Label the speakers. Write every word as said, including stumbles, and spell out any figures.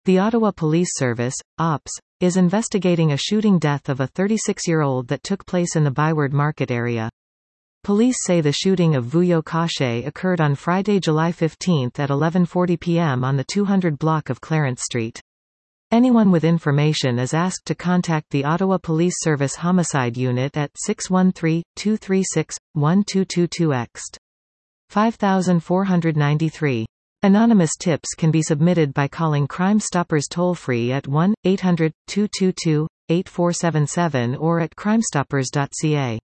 Speaker 1: The Ottawa Police Service, O P S, is investigating a shooting death of a thirty-six-year-old that took place in the Byward Market area. Police say the shooting of Vuyo Kashe occurred on Friday, July fifteenth at eleven forty p m on the two hundred block of Clarence Street. Anyone with information is asked to contact the Ottawa Police Service Homicide Unit at six one three, two three six, one two two two X five four nine three. Anonymous tips can be submitted by calling Crime Stoppers toll-free at one eight hundred, two two two, eight four seven seven or at crimestoppers dot c a.